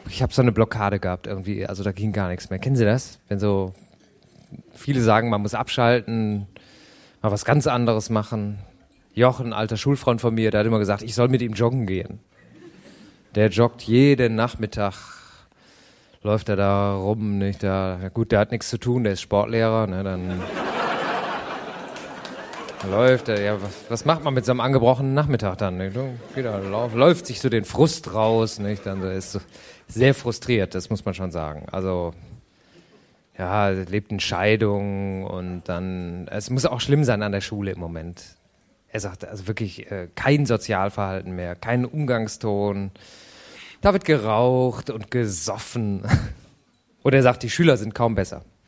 ich habe so eine Blockade gehabt irgendwie, also da ging gar nichts mehr. Kennen Sie das? Wenn so viele sagen, man muss abschalten, mal was ganz anderes machen. Jochen, alter Schulfreund von mir, der hat immer gesagt, ich soll mit ihm joggen gehen. Der joggt jeden Nachmittag, läuft er da rum, nicht? Der hat nichts zu tun, der ist Sportlehrer, ne? Dann läuft er, ja, was macht man mit so einem angebrochenen Nachmittag dann? Nicht? Läuft sich so den Frust raus, nicht? Dann ist so sehr frustriert, das muss man schon sagen. Also, ja, lebt in Scheidung und dann, es muss auch schlimm sein an der Schule im Moment. Er sagt also wirklich kein Sozialverhalten mehr, keinen Umgangston. Da wird geraucht und gesoffen. Und er sagt, die Schüler sind kaum besser.